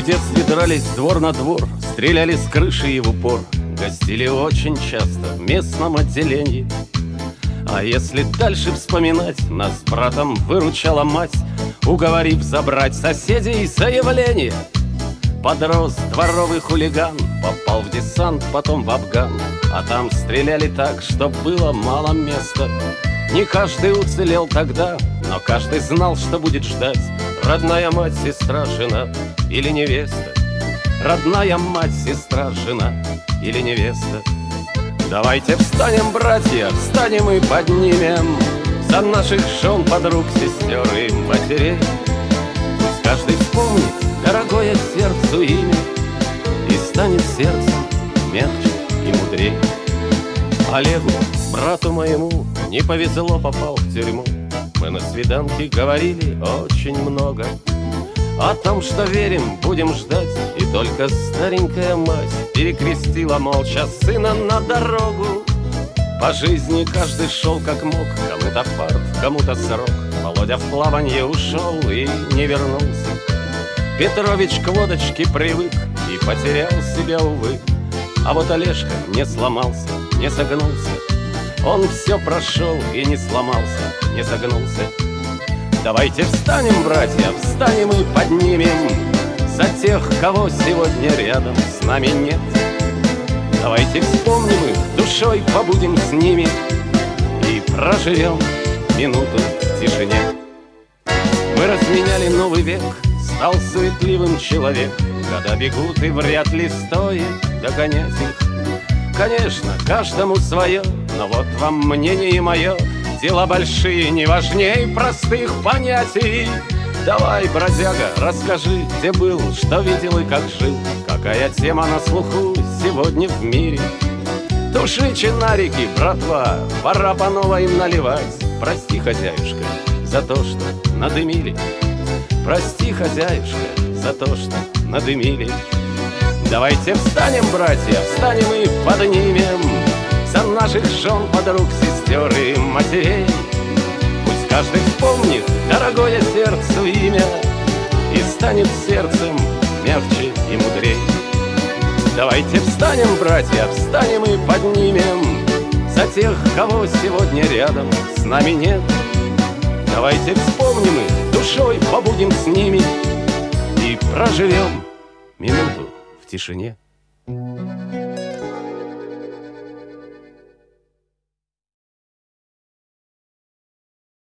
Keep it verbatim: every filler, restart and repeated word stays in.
детстве дрались двор на двор, стреляли с крыши и в упор, гостили очень часто в местном отделении. А если дальше вспоминать, нас с братом выручала мать, уговорив забрать соседей заявление. Подрос дворовый хулиган, попал в десант, потом в Афган, а там стреляли так, что было мало места. Не каждый уцелел тогда, но каждый знал, что будет ждать. Родная мать, сестра, жена или невеста. Родная мать, сестра, жена или невеста. Давайте встанем, братья, встанем и поднимем за наших жен, подруг, сестер и матерей. Пусть каждый вспомнит дорогое сердцу имя и станет сердцем мягче и мудрей. Олегу, брату моему, не повезло, попал в тюрьму. Мы на свиданке говорили очень много о том, что верим, будем ждать. И только старенькая мать перекрестила молча сына на дорогу. По жизни каждый шел как мог, кому-то фарт, кому-то срок. Володя в плаванье ушел и не вернулся. Петрович к водочке привык и потерял себя, увы. А вот Олежка не сломался, не согнулся. Он все прошел и не сломался, не согнулся. Давайте встанем, братья, встанем и поднимем за тех, кого сегодня рядом с нами нет. Давайте вспомним их, душой побудем с ними и проживем минуту в тишине. Мы разменяли новый век, стал суетливым человек. Года бегут и вряд ли стоит догонять их. Конечно, каждому свое, но вот вам мнение мое. Дела большие не важней простых понятий. Давай, бродяга, расскажи, где был, что видел и как жил. Какая тема на слуху сегодня в мире. Туши чинарики, братва, пора по новой им наливать. Прости, хозяюшка, за то, что надымили. Прости, хозяюшка, за то, что надымили. Давайте встанем, братья, встанем и поднимем за наших жен, подруг, сестер и матерей. Пусть каждый вспомнит дорогое сердцу имя и станет сердцем мягче и мудрей. Давайте встанем, братья, встанем и поднимем за тех, кого сегодня рядом с нами нет. Давайте вспомним их, душой побудем с ними и проживем минуту в тишине.